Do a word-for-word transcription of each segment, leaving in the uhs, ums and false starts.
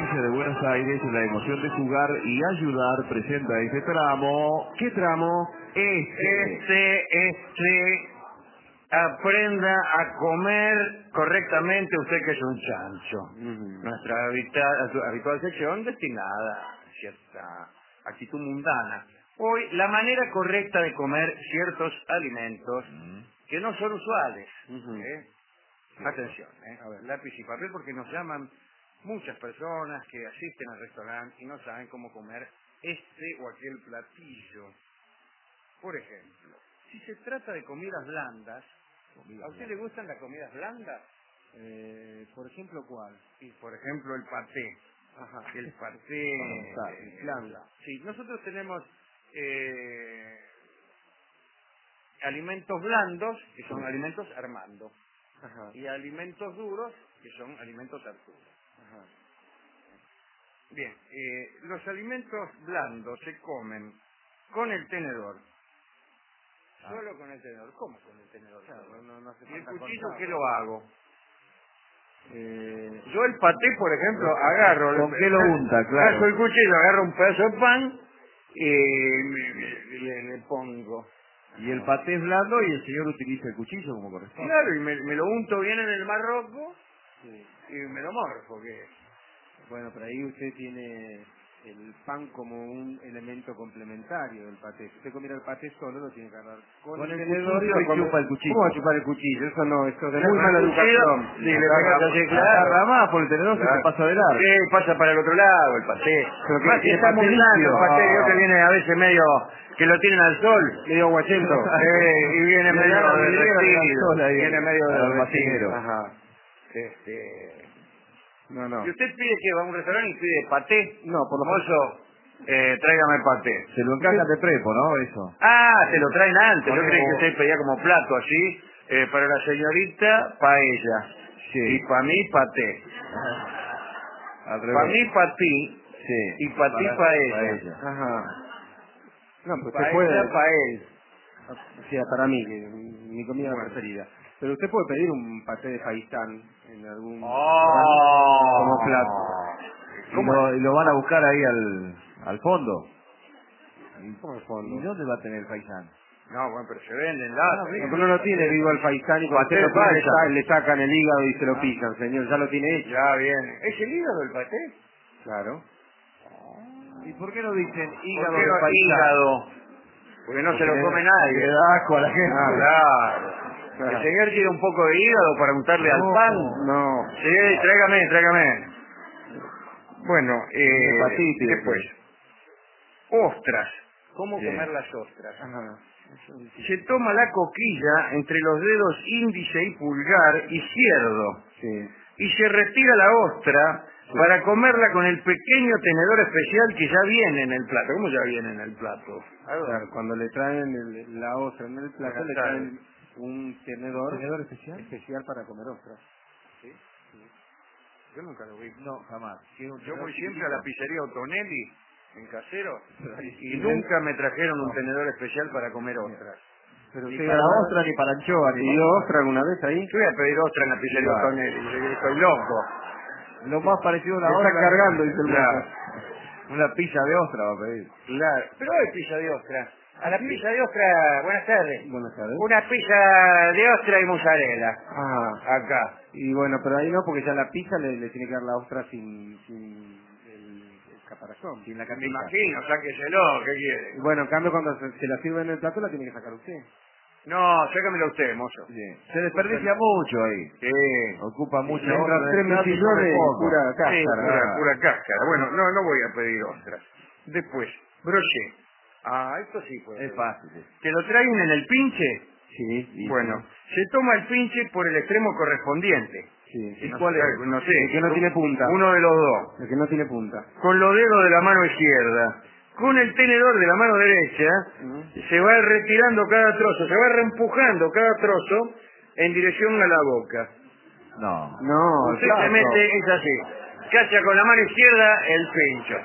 provincia de Buenos Aires, la emoción de jugar y ayudar presenta este tramo. ¿Qué tramo? Este. Este, este, aprenda a comer correctamente usted que es un chancho. Uh-huh. Nuestra habita, habitual sección destinada a cierta actitud mundana. Hoy, la manera correcta de comer ciertos alimentos uh-huh. que no son usuales. Uh-huh. ¿eh? Atención, ¿eh? A ver, lápiz y papel, porque nos llaman muchas personas que asisten al restaurante y no saben cómo comer este o aquel platillo. Por ejemplo, si se trata de comidas blandas, ¿a usted le gustan las comidas blandas? Eh, por ejemplo, ¿cuál? Sí, por ejemplo, el paté. Ajá. El paté eh, blanda. Sí, nosotros tenemos eh, alimentos blandos, que son sí. alimentos Armando. Ajá. Y alimentos duros, que son alimentos Arturo. Ajá. Bien, eh, los alimentos blandos se comen con el tenedor. Ah. Solo con el tenedor. ¿Cómo con el tenedor? Claro, no, no hace ¿Y el cuchillo qué lo hago? Eh, Yo el paté, por ejemplo, agarro... ¿Con qué lo unta? Claro. Agarro el cuchillo, agarro un pedazo de pan y le, le pongo... Y el paté es blando y el señor utiliza el cuchillo como corresponde. Claro, y me, me lo unto bien en el marroco sí. y me lo morfo. ¿Qué? Bueno, pero ahí usted tiene el pan como un elemento complementario del paté. Si usted comiera el paté solo, lo tiene que agarrar con, con el, el tenedor cuchillo y come... chupa el cuchillo. ¿Cómo va a chupar el cuchillo? Eso no, eso de muy muy mala educación. Sí, le pegas así, claro. Agarra más por el tenedor claro. que se pasa de largo. Sí, pasa para el otro lado, el paté. Pero que, más que está muy blando el paté, veo que viene a veces medio... que lo tienen al sol. Medio guachento. eh, y viene medio derretido. Viene medio derretido. Ajá. Este... No, no. Si usted pide que va a un restaurante y pide paté, no, por lo mozo, eh, tráigame paté. Se lo encargan de prepo, ¿no? Eso. Ah, se lo traen antes. Yo creí que usted pedía como plato así, eh, para la señorita, paella. Sí. Y para mí, paté. Para mí, patí. Sí. Y para ti, paella. paella. Ajá. No, pues paella, usted puede... para él. O sea, para mí, que mi comida bueno. preferida. Pero usted puede pedir un paté de faisán en algún oh. como plato. ¿Y lo, y lo van a buscar ahí al, al fondo? ¿Cómo al fondo? ¿Y dónde va a tener el faisán? No, bueno, pero se venden latas. Ah, no, uno no tiene vivo al faisán y cuando paté usted lo pide, faisán. le sacan el hígado y se lo ah. pican, señor. Ya lo tiene hecho. Ya viene. ¿Es el hígado el paté? Claro. ¿Y por qué no dicen hígado ¿Por qué de no faisán? Hígado. Porque no porque se lo come nadie. Le da asco a la gente. Ah, claro. claro. ¿El señor quiere un poco de hígado para untarle no, al pan? No. Sí, tráigame, tráigame. Bueno, eh, patite, después. Ostras. ¿Cómo Bien. comer las ostras? Ajá. Se toma la coquilla entre los dedos índice y pulgar izquierdo. Sí. Y se retira la ostra sí. para comerla con el pequeño tenedor especial que ya viene en el plato. ¿Cómo ya viene en el plato? Claro, cuando le traen el, la ostra en el plato, Buenas le traen un tenedor, ¿Un tenedor especial? especial para comer ostras. ¿Sí? Sí. Yo nunca lo vi. No, jamás. Yo voy siempre a la pizzería Otonelli, en Casero, y, y ven... nunca me trajeron no. un tenedor especial para comer ostras. Pero ni para la ostra, ni para anchoa, ni ¿Pidió ostra alguna vez ahí? Yo voy a pedir ostra en la pizzería claro. Otonelli, estoy loco. Lo más parecido a una ostra. Está cargando, dice el claro. Una pizza de ostra va a pedir. Claro, pero hay pizza de ostra. A la pizza de ostra, buenas tardes. Buenas tardes. Una pizza de ostra y mozzarella. Ajá. Acá. Y bueno, pero ahí no, porque ya la pizza le, le tiene que dar la ostra sin, sin el, el caparazón, sin la Me capita. imagino, sáqueselo, ¿qué quiere? Bueno, en cambio cuando se, se la sirve en el plato la tiene que sacar usted. No, sácamelo usted, mozo. Bien. Se desperdicia mucho ahí. Sí. Ocupa mucho. Mientras tres mejillones, pura cáscara. Sí, pura, pura cáscara. Bueno, no, no voy a pedir ostras. Después, broché. Ah, esto sí puede. Es fácil. ¿Te lo traen en el pinche? Sí. sí bueno, sí. se toma el pinche por el extremo correspondiente. Sí. ¿Y no cuál sé, es? No sé. El que no tiene punta. Uno de los dos. El que no tiene punta. Con los dedos de la mano izquierda. Con el tenedor de la mano derecha, uh-huh. se va retirando cada trozo, se va reempujando cada trozo en dirección a la boca. No. No, Usted claro. se mete, es así. Cacha con la mano izquierda el pincho.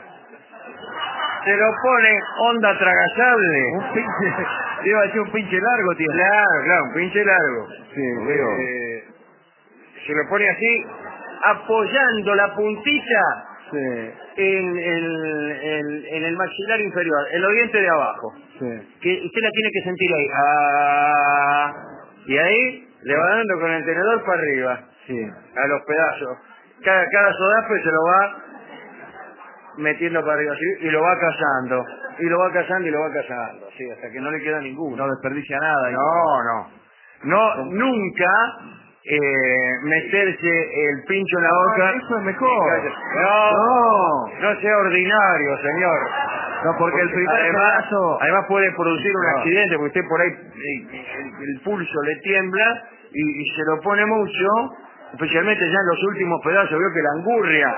Se lo pone onda tragasable. Un pinche, iba a decir un pinche largo, tío. Claro, claro, un pinche largo. Sí, eh, se lo pone así, apoyando la puntita Sí, en el, el- en el maxilar inferior, en los dientes de abajo. sí. Que usted la tiene que sentir ahí. Ah, y ahí le va dando con el tenedor para arriba, Sí. a los pedazos. Cada, cada sodape se lo va metiendo para arriba así, y lo va cazando. Y lo va cazando y lo va cazando, así, hasta que no le queda ninguno. No desperdicia nada. No, no. No, nunca eh, meterse el pincho en la boca. Eso es mejor. No, No. no sea ordinario, señor. No, porque el primer además, pedazo... además puede producir un No. accidente, porque usted por ahí eh, el, el pulso le tiembla y, y se lo pone mucho, especialmente ya en los últimos pedazos, veo que la angurria.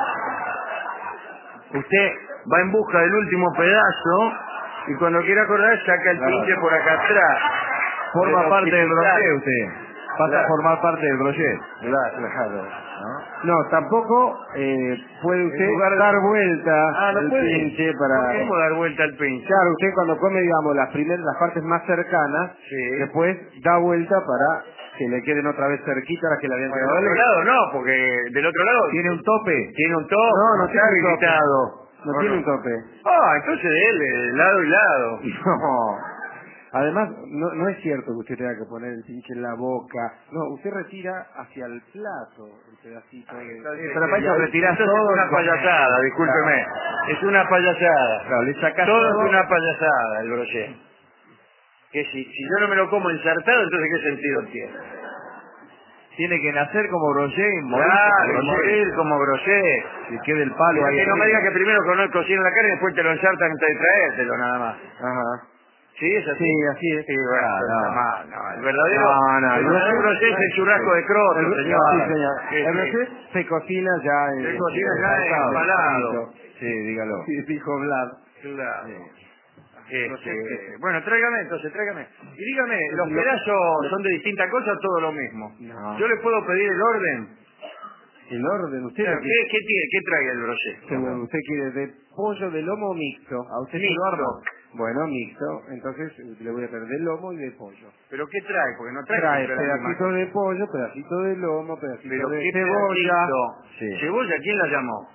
Usted va en busca del último pedazo y cuando quiera acordar saca el Claro. pinche por acá atrás. Forma Pero parte del occipital. brochet usted. Pasa Claro. a formar parte del brochet. Claro. Claro. ¿No? No, tampoco eh, puede usted En lugar de- dar vuelta Ah, no el puede. pinche para... ¿Cómo dar vuelta al pinche? Claro, usted cuando come, digamos, las primeras, las partes más cercanas, Sí. después da vuelta para que le queden otra vez cerquita las que le habían Bueno, quedado del otro lejos. lado no, porque del otro lado ¿Tiene un tope? tiene un tope. No, no está tiene un tope. habilitado. No ¿O tiene un tope. Ah, entonces de él, de lado y lado. No. Además, no, no es cierto que usted tenga que poner el pinche en la boca. No, usted retira hacia el plato el pedacito de... Entonces, pero para eso eh, retirás entonces todo es una y comés. payasada, discúlpeme. Es una payasada. Claro, le sacás todo, todo. es una payasada el brochet. Que si, si yo no me lo como ensartado, entonces ¿qué sentido tiene? Tiene que nacer como brochet y morir Claro, como y brochet. morir como brochet. Que quede el palo Mira ahí que no me arriba. diga que primero co- cocina la carne y después te lo ensartan antes de traértelo nada más. Ajá. ¿Sí? ¿Es así? Sí, así es. Sí, bueno, Ah, está no. mal, no. El verdadero, No, no, el no. verdadero brochet es el churrasco de croto, El, señor. sí, señor. Sí, El sí. brochet se cocina ya en... Se cocina en- ya empalado. empalado. Sí, dígalo. Sí, dijo Vlad. Claro. Sí. Este, bueno, tráigame entonces, tráigame. Y dígame, ¿los Lo- pedazos son de distintas cosas o todo lo mismo? No. ¿Yo le puedo pedir el orden? El orden, usted Claro, lo ¿Qué, que... qué tiene? ¿Qué trae el brochet? Según usted quiere de pollo, de lomo o mixto. ¿A usted se Mixto. lo armo? Bueno, mixto. Entonces le voy a traer de lomo y de pollo. ¿Pero qué trae? Porque no trae, Trae siempre la misma pedacitos cosa. de pollo, pedacitos de lomo, ¿Pero pedacitos de qué cebolla. pedacito? Sí. ¿Cebolla? ¿Quién la llamó?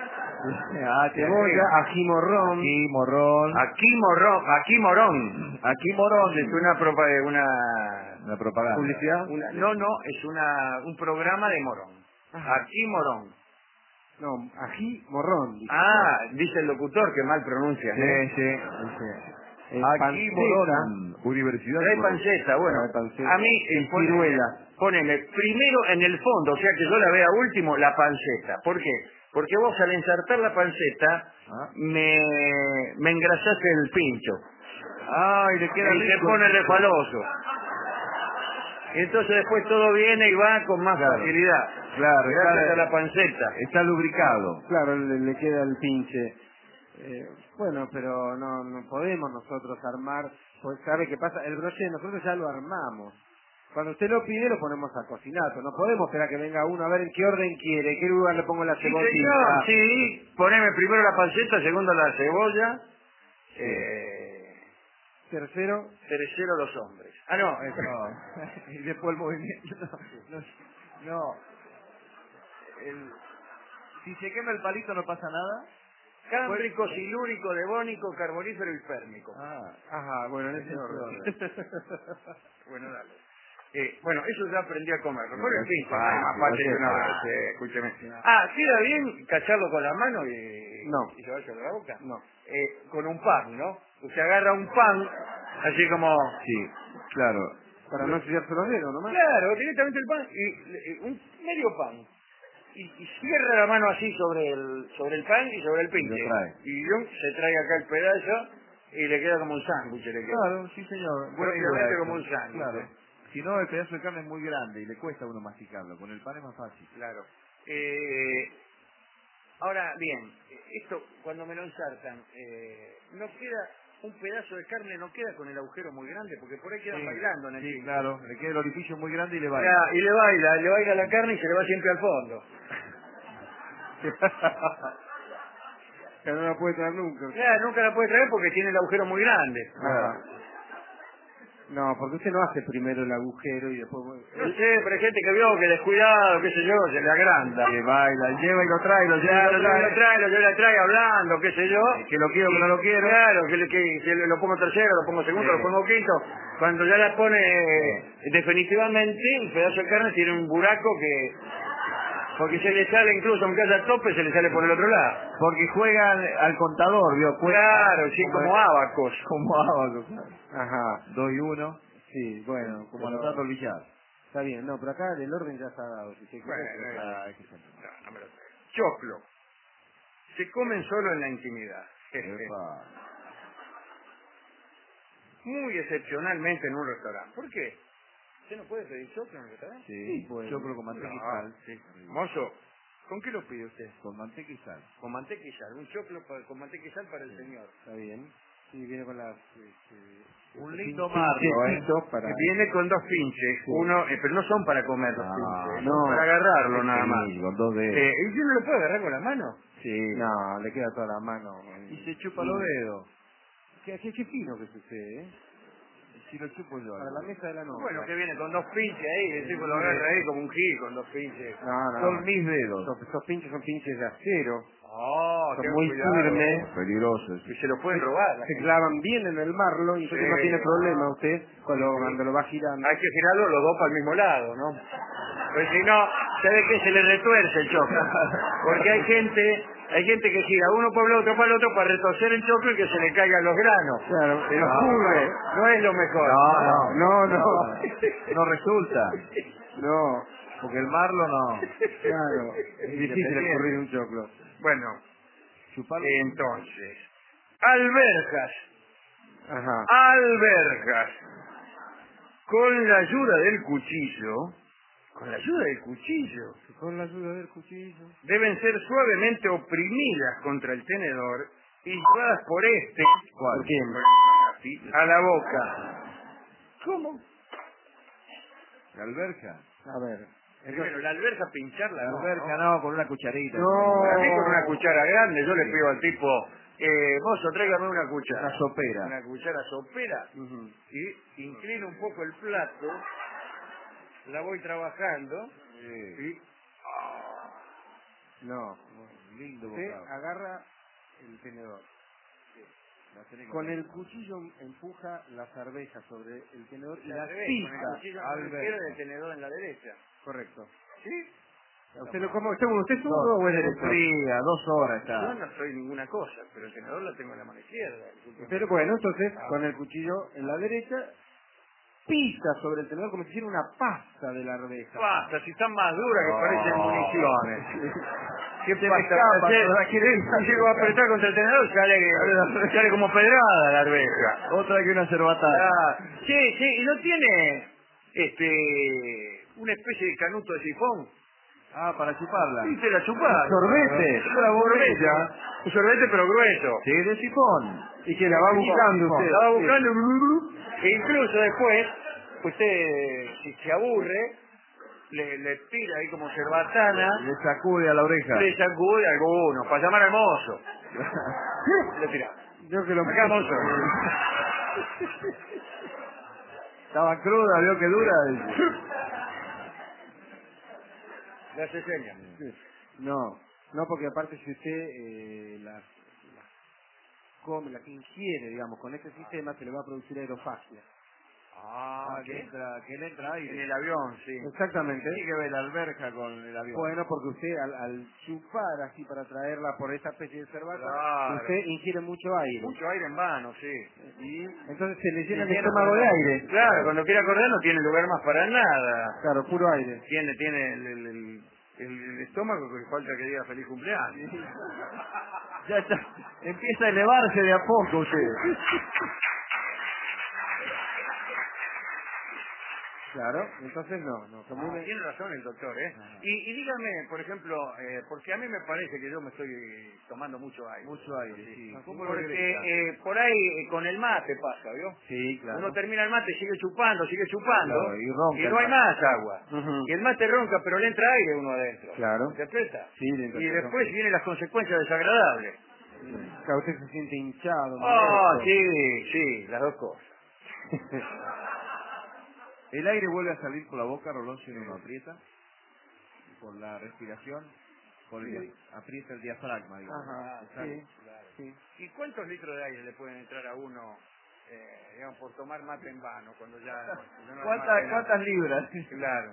Ah, te Cebolla, agrega. ají morrón. Aquí morrón. Aquí morón, aquí morón. Aquí morón. Es una propa- una, Una propaganda. ¿Publicidad? una no, no, es una un programa de morón. Ajá. Aquí morón. No, ají morrón. dije. Ah, dice el locutor que mal pronuncia. Sí, ¿eh? sí. Eh, Aquí panceta. morón. Universidad Trae Morón. panceta, bueno. Trae panceta. A mí Y eh, poneme, ciruela. poneme primero en el fondo, o sea que yo la vea último, la panceta. ¿Por qué? Porque vos al ensartar la panceta Ah. me, me engrasaste el pincho. Ay, le queda Y se rico. pone refaloso. Y entonces después todo viene y va con más Claro. facilidad. Claro, Gracias está- a la panceta. Está lubricado. Claro, le, le queda el pinche. Eh, bueno, pero no, no podemos nosotros armar, pues sabe qué pasa, el brochet nosotros ya lo armamos. Cuando usted lo pide lo ponemos a cocinar, pero no podemos esperar que venga uno a ver en qué orden quiere, qué lugar le pongo la Sí, cebollita. señor, sí. Poneme primero la panceta, segundo la cebolla. Eh, Tercero, tercero los hombres. Ah, no. eh, No. Y después el movimiento. No. No. no. El- Si se quema el palito no pasa nada. Cámbrico, silúrico, devónico, carbonífero y férmico. Ah. ajá, bueno, en ese Ese orden. Bueno, dale. Eh, bueno, eso ya aprendí a comer. Por el Eso pinche, es más fácil, fácil eso que es una fácil. vez, eh, escúcheme. Ah, ¿queda bien cacharlo con la mano y, No. y llevárselo a la boca? No. Eh, con un pan, ¿no? Usted agarra un pan, así como... Sí, claro. Para no ensuciarse los dedos nomás. Claro, directamente el pan, y, y un medio pan. Y, y cierra la mano así sobre el sobre el pan y sobre el pinche. Y lo trae. Y yo se trae acá el pedazo y le queda como un sándwich. Le queda. Claro, sí señor. Buena Propiamente idea como esa. un sándwich. Claro. Si no, el pedazo de carne es muy grande y le cuesta a uno masticarlo. Con el pan es más fácil. Claro. Eh, ahora, bien, esto cuando me lo ensartan, eh, no queda, un pedazo de carne no queda con el agujero muy grande, porque por ahí quedan Sí, bailando en el sí, pinche. claro. Le queda el orificio muy grande y le va. Ya, y le baila, le baila la carne y se le va siempre al fondo. Que no la puede traer nunca. Ya, nunca la puede traer porque tiene el agujero muy grande. Ajá. No, porque usted no hace primero el agujero y después... No sé, pero hay gente que vio que descuidado, qué sé yo, se le agranda. Que baila, lleva y lo trae, lo lleva Claro, y lo lo trae. trae, lo lleva, lo trae hablando, qué sé yo. Que lo quiero, que no lo quiero. Claro, que, le- que, que lo pongo tercero, lo pongo segundo, Sí. lo pongo quinto. Cuando ya la pone eh, definitivamente, un pedazo de carne tiene un buraco que... Porque se le sale incluso, aunque haya tope, se le sale por el otro lado. Porque juegan al contador, ¿vio? Juegan Claro, sí, como abacos. como ábaco. Ajá, Dos y uno, sí, bueno, como pero- anotando el billar. está bien, no, pero acá el orden ya está dado. Si se Bueno, quiere, eh, Ah, hay que ser. no, no me lo traigo. Choclo. Se comen solo en la intimidad. Epa. Muy excepcionalmente en un restaurante. ¿Por qué? ¿Usted no puede pedir choclo en el restaurante? Sí, Sí, pues. choclo con manteca y No, sal. sí. Mozo, ¿con qué lo pide usted? Con manteca y sal. Con manteca y sal. Un choclo pa- con manteca y sal para el señor. Está bien. Sí, viene con las... Este, Un pin- lindo marlo, ¿eh? pinchecitos para... Viene con dos pinches. Sí. Uno, eh, pero no son para comer los Ah, pinches. no. Son para agarrarlo nada Sí, más. con dos dedos. Eh, ¿Y usted no lo puede agarrar con la mano? Sí. No, le queda toda la mano. Y se chupa los dedos. Qué, qué, qué fino que es usted, ¿eh? Si lo chupo yo. Para la mesa de la noche. Bueno, que viene con dos pinches ahí. El tipo lo agarra ahí como un gil con dos pinches. No, no. Son mis dedos. Esos, esos pinches son pinches de acero. Oh, Son qué muy cuidado. firmes. Peligroso. Y se lo pueden robar. la Se gente. clavan bien en el marlo y entonces Sí. no tiene problema usted cuando, Sí. cuando lo va girando. Hay que girarlo los dos para el mismo lado, ¿no? Pues si no, ¿sabe qué? Se le retuerce el choclo. Porque hay gente, hay gente que gira uno para el otro, para el otro, para retorcer el choclo y que se le caigan los granos. Claro. Se los No. cubre. No es lo mejor. No, no, No, no. No resulta. No, Porque el marlo no. claro. Es difícil Independiente. escurrir un choclo. Bueno, Chuparlo. entonces, alberjas, Ajá. alberjas, con la ayuda del cuchillo, con la ayuda del cuchillo, Con la ayuda del cuchillo. deben ser suavemente oprimidas contra el tenedor y llevadas por este ¿Cuál? ¿Por quién? a la boca. ¿Cómo? La alberca. A ver. Primero, la alberja pincharla. La no, alberca ¿no? no, con una cucharita. No. Para mí con una cuchara grande, yo le Sí. pido al tipo, eh, mozo, tráigame una cuchara. Una sopera. Una cuchara sopera. Ujú. Y inclino un poco el plato, la voy trabajando, Sí. y No. Lindo Usted bocado. agarra el tenedor. La tenés que Con comer. el cuchillo empuja las arvejas sobre el tenedor y al las revés, con el pisa. cuchillo en la alberja. izquierda y el tenedor en la derecha. Correcto. ¿Sí? ¿Usted lo cómo? ¿Usted, usted es zurdo Dos, o es derecho? fría, dos horas Yo está. no soy ninguna cosa, pero el tenedor lo tengo en la mano izquierda. discúlpeme. Usted lo- bueno, entonces Ah. con el cuchillo en la derecha pisa sobre el tenedor como si hiciera una pasta de la arveja. Basta, si están más duras que No. parecen municiones. ¿Qué Se me pasa? escapa, Ayer- toda quiere- si llego a apretar contra el tenedor, sale, sale como pedrada la arveja. Otra que una cerbatada. Ah, sí, sí, y no tiene este una especie de canuto de sifón. Ah, para chuparla. Sí, te la chupás. Sorbete. Una bombilla. Un sorbete pero grueso. Sí, de sifón. Y que la va buscando usted. La va buscando e incluso después, usted si se aburre, le, le tira ahí como cerbatana, Le sacude a la oreja. le sacude a alguno, para llamar al mozo. Le tira. Yo que lo Acá, mozo. Estaba cruda, vio que dura. Le hace señas. No, no porque aparte si usted eh, las, las come, las ingiere, digamos, con este sistema se le va a producir aerofagia. Ah, que ¿qué? entra, que le entra En aire. el avión, sí. Exactamente. Sí que ve la alberja con el avión. Bueno, porque usted al, al chupar así para traerla por esta especie de cerveza, Claro. usted ingiere mucho aire. Mucho aire en vano, sí. Y entonces se le llena el llena estómago con de el- aire. Claro, cuando quiere acordar no tiene lugar más para nada. Claro, puro aire. Tiene, tiene el, el, el, el estómago que falta que diga feliz cumpleaños. Ya está. Empieza a elevarse de a poco usted. Claro, entonces no, no. Como Ah, una- tiene razón el doctor, ¿eh? Ajá. Y, y dígame, por ejemplo, eh, porque a mí me parece que yo me estoy tomando mucho aire. Mucho aire, sí. ¿Cómo lo Porque regresa? eh, por ahí eh, con el mate pasa, ¿vio? Sí, claro. Uno termina el mate, sigue chupando, sigue chupando, Claro, y ronca el no hay mate. más agua. Ujú. Y el mate ronca, pero le entra aire uno adentro. Claro. ¿Interpreta? Sí, le Y interpreto. después vienen las consecuencias desagradables. Claro, usted se siente hinchado. Ah, molesto. sí, sí, las dos cosas. El aire vuelve a salir por la boca, Rolón, si uno lo aprieta, por la respiración, por el, Sí. aprieta el diafragma, digamos. Ajá, sí, sí. ¿Y cuántos litros de aire le pueden entrar a uno, eh, digamos, por tomar mate en vano, cuando ya... ya no ¿Cuántas, hace nada? ¿Cuántas libras? Claro.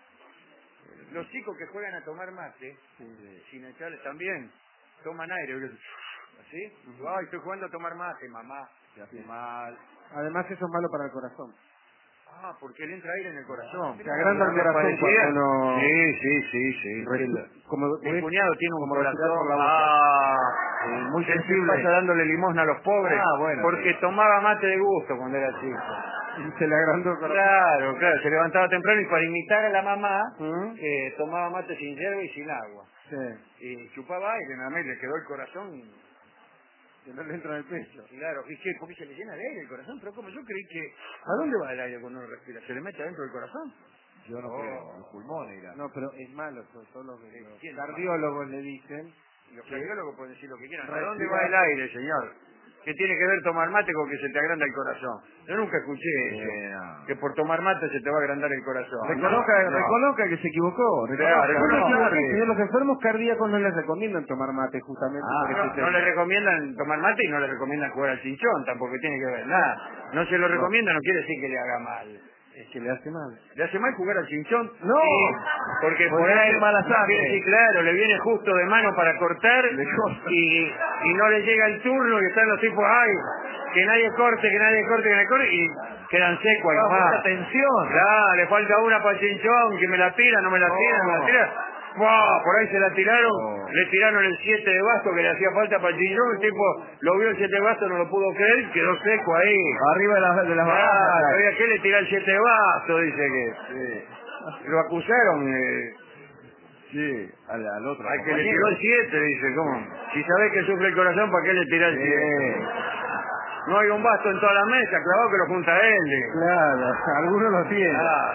Los chicos que juegan a tomar mate, Sí. sin echarle también, toman aire, ¿así? Ay, estoy jugando a tomar mate, mamá. Se hace mal. Además eso es malo para el corazón. Ah, porque le entra aire en el corazón. Se agranda el ¿Me corazón parecía? cuando uno... Sí, sí, sí, sí. Re- como, Mi cuñado tiene un como respirar corazón por la boca. ah, Sí, muy que se sensible. pasa dándole limosna a los pobres, Ah, bueno, porque sí. tomaba mate de gusto cuando era chico. Y se le agrandó el corazón. Claro, claro, se levantaba temprano y para imitar a la mamá, ¿Mm? eh, tomaba mate sin hierba y sin agua. Sí, Y chupaba aire, nada más y le quedó el corazón. que no le entra en el pecho. Claro, ¿y qué? Porque se le llena de aire el corazón, pero como yo creí que... ¿A dónde va el aire cuando uno respira? ¿Se le mete adentro del corazón? Yo no Oh. creo, los pulmones irán. No, pero es malo, sobre todo los, Eh, los ¿quién es cardiólogos le dicen. Los ¿Qué? cardiólogos pueden decir lo que quieran. ¿A Respirar. dónde va el aire, señor? ¿Qué tiene que ver tomar mate con que se te agranda el corazón? Yo nunca escuché eso. Eh, no. Que por tomar mate se te va a agrandar el corazón. Reconozca, No. reconozca que se equivocó. Claro, Reconozca. No, no, reconozca. no, señor, los enfermos cardíacos no les recomiendan tomar mate justamente Ah, por No, ese no tema. le recomiendan tomar mate y no le recomiendan jugar al chinchón, tampoco tiene que ver nada. No se lo recomienda, no quiere decir que le haga mal. Es que le hace mal. ¿Le hace mal jugar al chinchón? No. Sí, porque por Porque ahí, hace mala sangre. sí, claro, le viene justo de mano para cortar Le corta. y, y no le llega el turno y están los tipos, ay, que nadie corte, que nadie corte, que nadie corte, y quedan secos ahí Ah, nomás. mucha tensión. Claro, le falta una para el chinchón, que me la tira, no me la tira, no me la tira. ¡Wow! Por ahí se la tiraron, Oh. le tiraron el siete de basto que le hacía falta para el chinchón, el tipo lo vio el siete de basto, no lo pudo creer, quedó seco ahí. Arriba de, la, de las Claro, barajas. había que le tirar el siete de basto, dice que. Sí. Lo acusaron, eh, Sí, al, al otro. al que le compañero. tiró el siete, dice, ¿cómo? Si sabés que sufre el corazón, ¿para qué le tirás el Sí. siete? No hay un basto en toda la mesa, clavado que lo junta él. digo. Claro, algunos lo tienen. Ah,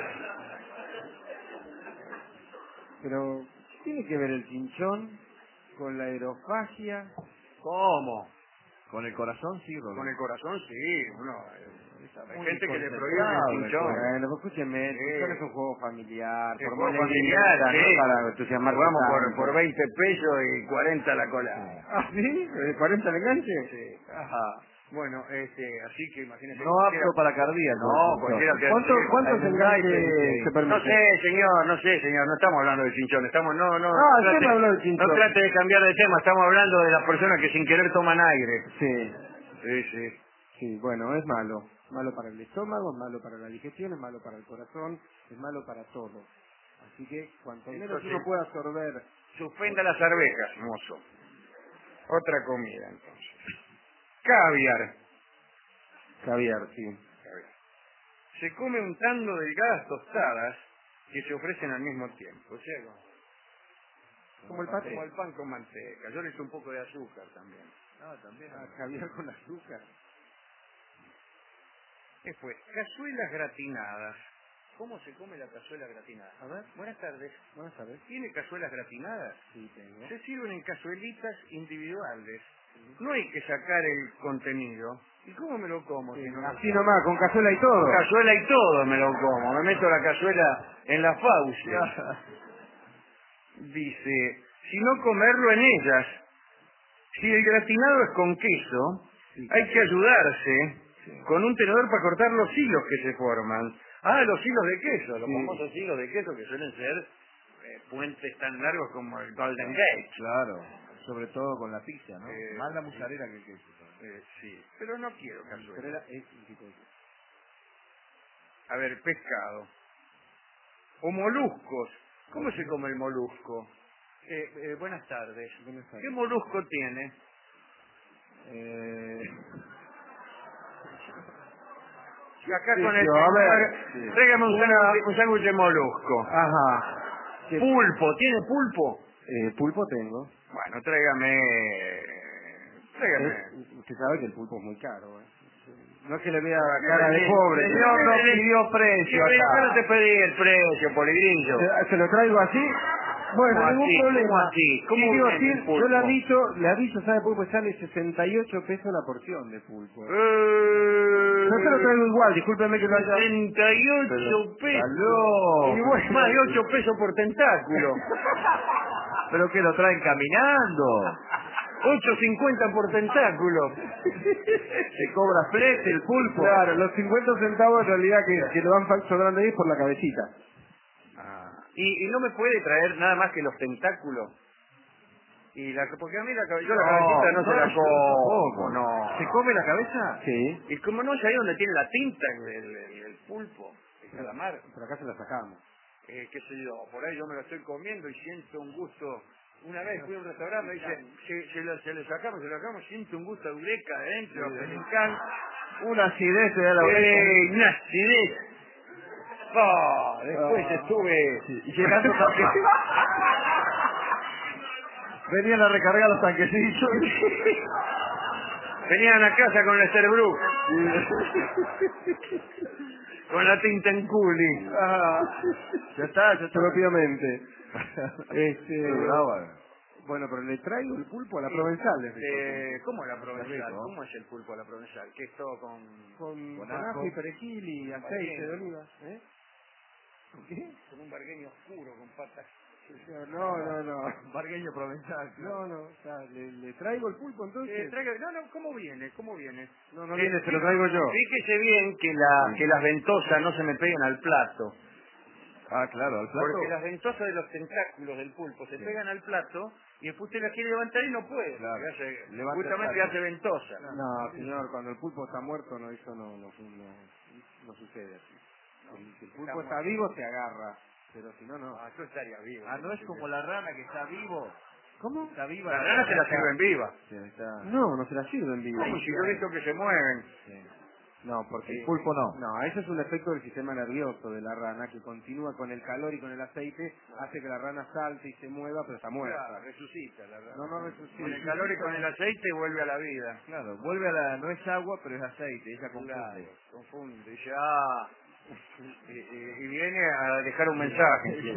Pero, ¿qué tiene que ver el chinchón con la aerofagia? ¿cómo? Con el corazón sí, Rolón. Con el corazón sí, uno, eh, hay muy gente que le prohíbe concentrado el el chinchón. corazón. Bueno, pues escúcheme, el Sí. chinchón es un juego familiar, Sí, por juego molería, familiar, sí. no para entusiasmarse Vamos por, tanto. por veinte pesos y cuarenta la colada. ¿Ah, sí? ¿De cuarenta el enganche? Sí, ajá. Bueno, este, así que imagínese. No cualquiera- apto para cardíacos. No, cualquiera que... ¿Cuánto, ¿Cuántos Hay un enganches Gaite, se permite? No sé, señor, no sé, señor, no estamos hablando de chinchón, estamos, no, no, Ah, trate- usted me habló de chinchón. no trate de cambiar de tema, estamos hablando de las personas que sin querer toman aire. Sí, Sí, sí. sí, bueno, es malo. Malo para el estómago, es malo para la digestión, es malo para el corazón, es malo para todo. Así que cuanto menos Entonces- uno pueda absorber. Suspenda las arvejas, mozo. Otra comida, entonces. Caviar. Caviar, sí. Caviar. Se come untando delgadas tostadas que se ofrecen al mismo tiempo. O sea, como, Como el paté. como el pan con manteca. Yo le echo un poco de azúcar también. Ah, también. Ah, caviar con azúcar. Después, cazuelas gratinadas. ¿Cómo se come la cazuela gratinada? A ver, buenas tardes. Buenas tardes. ¿Tiene cazuelas gratinadas? Sí, tengo. Se sirven en cazuelitas individuales. No hay que sacar el contenido. ¿Y cómo me lo como? Sí, si no lo así nomás, con cazuela y todo. Con cazuela y todo me lo como. Me meto la cazuela en la fauce. Dice, si no comerlo en ellas. Si el gratinado es con queso, Sí. hay que ayudarse con un tenedor para cortar los hilos que se forman. Ah, los hilos de queso, los Sí. famosos hilos de queso que suelen ser eh, puentes tan largos como el Golden Gate. Claro, sobre todo con la pizza, ¿no? Eh, Más la mozzarella que el queso. Eh, sí, pero no quiero Pero cazuela. era- es un tipo de- A ver, pescado. O moluscos. ¿Cómo se come el molusco? Eh, eh, buenas tardes. Buenas tardes. ¿Qué molusco tiene? Eh... Y acá Sí, con el... sí, a ver, sí. Tráigame un Una- sándwich un sándwich de molusco. Ajá. ¿Qué- Pulpo, ¿tiene pulpo? eh, pulpo tengo. Bueno, tráigame... Tráigame. Eh, usted sabe que el pulpo es muy caro, ¿eh? No es que le vea cara de Sí, pobre. señor, no pidió precio Sí, acá. yo no te pedí el precio, poligrillo. ¿Se, se lo traigo así? Bueno, ¿Cómo ningún así? problema. ¿Cómo así? ¿Cómo Sí, digo, viene sí, el yo pulpo? le aviso, le aviso, ¿sabe pulpo? Sale sesenta y ocho pesos la porción de pulpo. Eh, Yo te lo traigo igual, discúlpeme que lo haya... sesenta y ocho pesos. ¡Aló! Y bueno, más de ocho pesos por tentáculo. ¿Pero que lo traen caminando? ocho cincuenta por tentáculo. ¿Se cobra flete el pulpo? Claro, los cincuenta centavos en realidad que, que le van fal- sobrando ahí es por la cabecita. Ah, y, y no me puede traer nada más que los tentáculos. Y la, porque a mí la, cabe- yo la No, cabecita no, no, se la yo como, tampoco. no. ¿Se come la cabeza? Sí. Y como no es ahí donde tiene la tinta el, el, el- el pulpo, el calamar, Pero acá se la sacamos. eh, qué sé yo, por ahí yo me lo estoy comiendo y siento un gusto. Una vez fui a un restaurante, me dice, se, se, lo- se le sacamos, se lo sacamos, siento un gusto a eureka adentro, Sí. pelicán, Una acidez te da la oreja. eh, una acidez. Ah, después Ah. estuve Y llegando también. Venían a recargar los tanquecitos. Venían a casa con el Cerebru, con la tinta en culi. Ah, Ya está, ya está. propiamente. Este, Brava. bueno, pero le traigo el pulpo a la provenzal. les digo. Eh, ¿Cómo la provenzal? rico. ¿Cómo es el pulpo a la provenzal? Que es todo con... Con, con con ajo, ajo y perejil y aceite de oliva. ¿Eh? ¿Qué? con un bargueño oscuro, con patas. No, no, no. Bargueño provenzal. No, no, o sea, ¿le, le traigo el pulpo Eh, entonces? traiga- no, no, ¿cómo viene? ¿Cómo viene? No, no Eh, viene, se lo traigo yo. Fíjese bien que, la, que las ventosas no se me peguen al plato. Ah, claro, al plato. Porque las ventosas de los tentáculos del pulpo se Sí. pegan al plato y después usted las quiere levantar y no puede. Claro. porque hace- Levanta el justamente plato. hace ventosa. No, señor, cuando el pulpo está muerto, no, eso no, no, no, no sucede así. Si si el pulpo está muerto. vivo, se agarra, pero si no, no. Ah, yo estaría vivo. Ah, no es como la rana que está vivo. ¿Cómo? Está viva. La rana se la sirven viva. Sí, está... No, no se la sirven vivo. ¿Cómo? Si yo he visto que se mueven. Sí. No, porque... El pulpo no. No, eso es un efecto del sistema nervioso de la rana que continúa con el calor y con el aceite, hace que la rana salte y se mueva, pero está muerta. Claro, resucita la rana. No, no resucita. Con el calor y con el aceite vuelve a la vida. Claro, vuelve a la... No es agua, pero es aceite. Ella confunde. Claro, confunde. Dice, ah... Y, y- y viene a dejar un mensaje.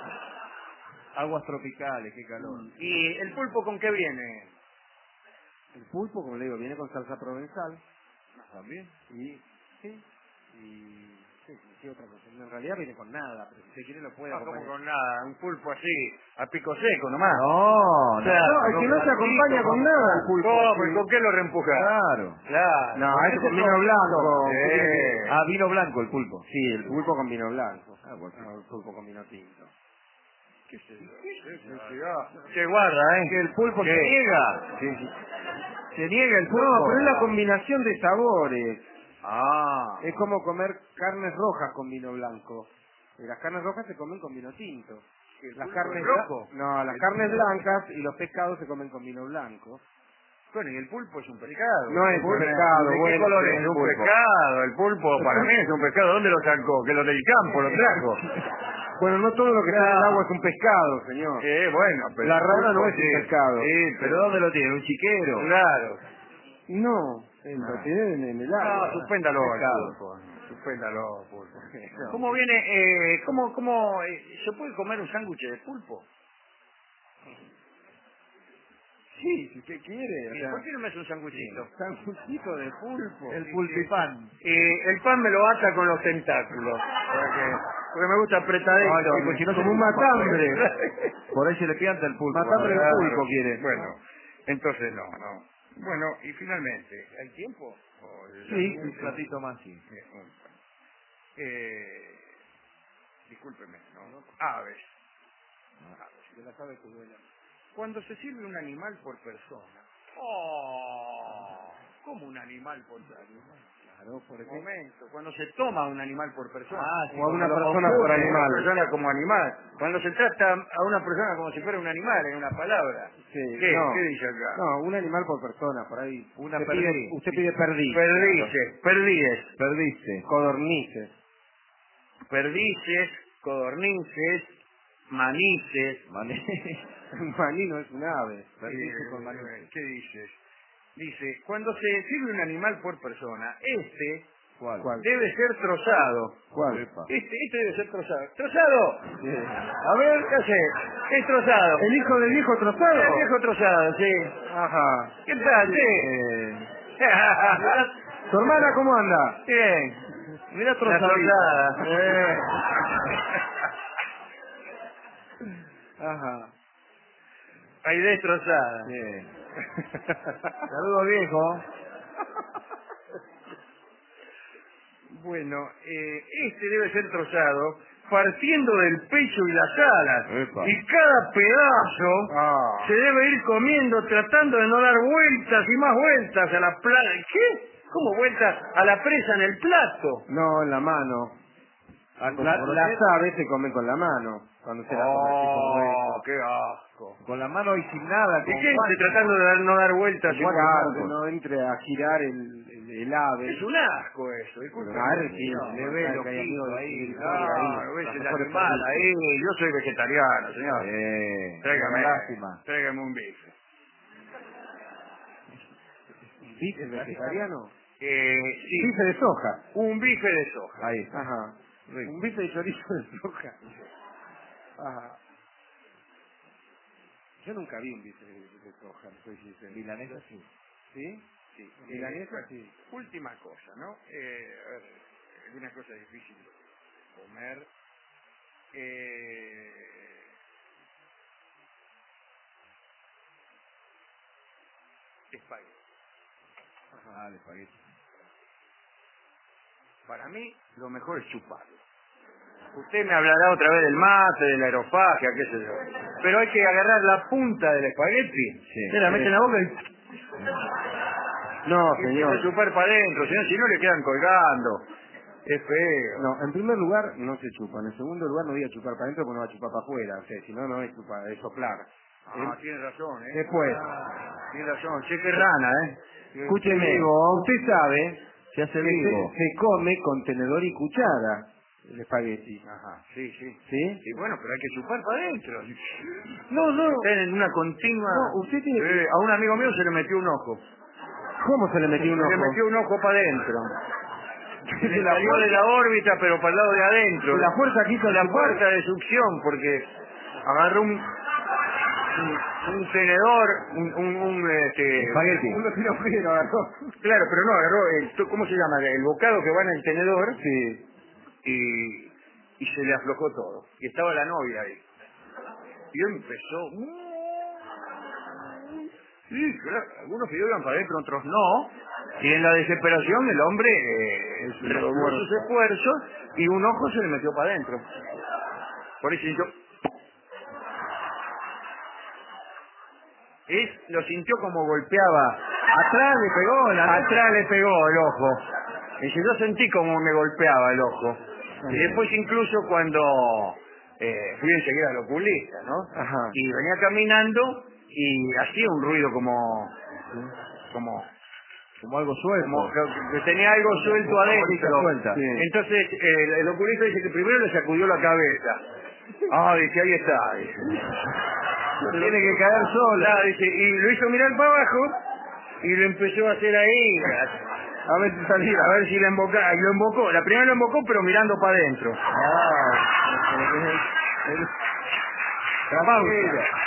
Aguas tropicales, qué calor. ¿Y el pulpo con qué viene? El pulpo, como le digo, viene con salsa provenzal ¿También? y... Sí. Y... Sí, sí, otra cosa. En realidad viene con nada, pero si usted quiere lo puede Ah, como acompañar. con nada, un pulpo así, a pico seco nomás. No, no. Claro. No, es que no se acompaña con nada el pulpo. ¿Cómo? ¿Y Sí. con qué lo reempuja? Claro. Claro. No, Con eso con ese vino toque. blanco. Sí. ¿Qué quiere que- Ah, vino blanco el pulpo. Sí, el pulpo con vino blanco. Ah, bueno. No, el pulpo con vino tinto. ¿Qué sé yo? ¿Qué sé yo? Qué guarda, ¿eh? Que el pulpo ¿Qué? se niega. Sí, sí. Se niega el pulpo. No, pero es la combinación de sabores. Ah. Es como comer carnes rojas con vino blanco. Y las carnes rojas se comen con vino tinto. ¿El Las pulpo carnes es bla- rojo? No, las carnes blancas y los pescados se comen con vino blanco. Bueno, y el pulpo es un pescado. No es un Bueno, pescado, ¿de qué bueno, color pero es? es Un pulpo. pescado. El pulpo para mí es un pescado. ¿Dónde lo sacó? Que lo del campo lo trajo. Bueno, no todo lo que está en el agua es un pescado, señor. Eh, bueno, pero La el rana pulpo no es un sí. pescado. Sí, ¿Pero dónde lo tiene? ¿Un chiquero? Claro. No, eh, lo tiene en, en el agua. No, suspéndalo al Pescado. pulpo. Suspéndalo al pulpo. No. ¿Cómo viene? Eh, ¿Cómo, cómo eh, se puede comer un sándwich de pulpo? Sí, si usted quiere. O ¿Y sea, ¿Por qué no me hace un sándwichito? sanguchito de pulpo. El pulpipán. Eh, el pan me lo ata con los tentáculos. Porque, porque me gusta apretadito. Ay, sí, pues si no Como se- un matambre. Por ahí se le pianta el pulpo. Matambre de Claro. pulpo quiere. Bueno, entonces no, no. Bueno, y finalmente, ¿hay tiempo? ¿O ya- Sí, un platito más, sí. Eh, un- eh, discúlpeme, ¿no? Aves. Aves. De la sabe que vuela. Cuando se sirve un animal por persona. ¡Oh! ¿Cómo un animal por persona? Claro, por Un ejemplo. momento, cuando se toma un animal por persona. Ah, sí, O a una como lo persona confunde. por A una animal. persona como animal. Cuando se trata a una persona como si fuera un animal, en una palabra. Sí, ¿Qué? no. ¿Qué dice acá? No, un animal por persona, por ahí. Una usted perdiz. pide, usted pide perdiz. Perdices, perdices, Perdiste. Codornices. perdices, codornices, manices. Mané. Un manino es un ave. Perdices eh, con maní. ¿Qué dices? Dice, cuando se sirve un animal por persona, este ¿Cuál? ¿Cuál? Debe ser trozado. ¿Cuál? Epa. Este, este debe ser trozado. ¡Trozado! Sí. A ver, ¿qué hace? Es trozado. ¿El hijo del viejo trozado? El viejo trozado, sí. Ajá. ¿Qué tal, sí? Eh, ¿Tu hermana cómo anda? Bien. Mira La trozadita. trozada. Eh. Ajá. Ahí destrozada. Sí. Saludos, viejo. Bueno, eh, este debe ser trozado partiendo del pecho y las alas. Epa. Y cada pedazo Ah. se debe ir comiendo tratando de no dar vueltas y más vueltas a la plata. ¿Qué? ¿Cómo vueltas a la presa en el plato? No, en la mano. Ah, como La, brocheta. las aves se comen con la mano. Cuando se la come así con Oh, hueso. qué asco. Con la mano y sin nada. ¿Y con qué? guantes. Tratando de dar- no dar vueltas y Claro, más. que no entre a girar el, el, el ave. Es un asco eso, disculpe. Claro, sí, No, sí, le sí, ve claro el que hay ojito amigos ahí. del- del Ah, ahí, ves las el mejores animal productos. ahí. Yo soy vegetariano, señor. Eh, Tráigame, una lástima. tráigame un bife. ¿Bife vegetariano? Eh, sí, Bife de soja. un bife de soja. Ahí está. Ajá. Rico. Un bife de chorizo de soja. Ajá. Yo nunca vi un bife de, de soja, soy sincero. Milanesa sí. ¿Sí? Sí. Milanesa, Eh, sí. Última cosa, ¿no? Eh, a ver, alguna cosa difícil de comer. Eh, espagueti. Ah, el espagueti. Para mí, lo mejor es chuparlo. Usted me hablará otra vez del mate, de la aerofagia, qué sé yo. Pero hay que agarrar la punta del espagueti, Sí. se la mete en la boca y, No, y empieza señor. a chupar para adentro, si no, si no le quedan colgando. Es feo. No, en primer lugar no se chupa. En segundo lugar no voy a chupar para adentro porque no va a chupar para afuera. O sea, si no, no es chupar, es soplar. Ah, Eh, tiene razón, ¿eh? Después, Tiene razón. Che, qué rana, ¿eh? escúcheme, vivo. usted sabe Se hace que vivo. se, se come con tenedor y cuchara el espagueti. Ajá, sí, sí. ¿Sí? Y bueno, pero hay que chupar para adentro. No, no. Están en una continua... No, usted tiene que- Eh, a un amigo mío se le metió un ojo. ¿Cómo se le metió un Se le ojo? metió un ojo para adentro. Se le De la salió fuerza- de la órbita, pero para el lado de adentro. de la fuerza que hizo la chupar. fuerza de succión, porque agarró un, un, un tenedor, un, un, un, este, Espagueti. Uno tiene agujero, agarró. claro, pero no, agarró, el, ¿cómo se llama? El bocado que va en el tenedor, Sí. y, y se le aflojó todo. Y estaba la novia ahí. Y empezó... Sí, claro, algunos que iban para adentro, otros no. Y en la desesperación el hombre eh, redobló sus esfuerzos y un ojo se le metió para adentro. Por eso sintió... Es, lo sintió como golpeaba. Atrás le pegó, la atrás le pegó el ojo. Y si yo sentí como me golpeaba el ojo. Y después incluso cuando eh, fui enseguida al oculista, ¿no? Ajá. Y venía caminando y hacía un ruido como... como Como algo suelto. como que, que tenía algo suelto Una adentro. bolita suelta. Sí. Entonces el, el oculista dice que primero le sacudió la cabeza. Ah, dice, ahí está. Dice. Tiene que caer solo. Ah, dice, y lo hizo mirar para abajo y lo empezó a hacer ahí. A ver si salía. A ver si lo embocaba. Y lo embocó. La primera lo embocó, pero mirando para adentro. Ah, La pausa.